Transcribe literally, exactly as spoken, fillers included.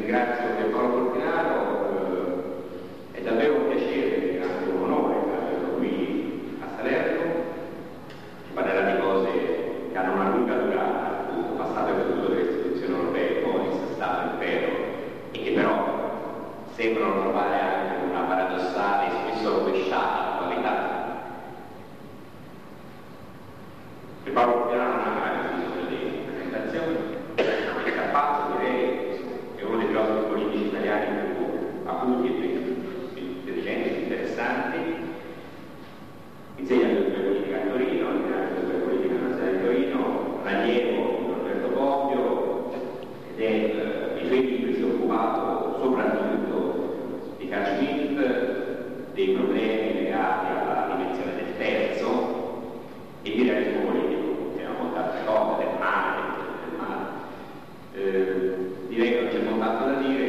ringrazio Paolo Portinaro, eh, è davvero un piacere e anche un onore averlo qui a Salerno. Ci parlerà di cose che hanno una lunga durata, il passato e futuro delle istituzioni europee, poi Stato, impero, e che però sembrano trovare anche una paradossale e spesso rovesciata attualità. Per Paolo Portinaro non ha mai bisogno di presentazioni, è capace, direi, è uno dei filosoffi politici italiani più acuti e intelligenti, interessanti. Insegna filosofia politica a Torino, insegna filosofia politica all'Università di Torino, un allievo di Roberto Bobbio, ed è eh, i suoi libri si è occupato soprattutto di Carl Schmitt, dei problemi legati alla dimensione del terzo e di realismo politico, che ha molte altre cose, del male, del male. Eh, direi che non c'è molto altro da dire.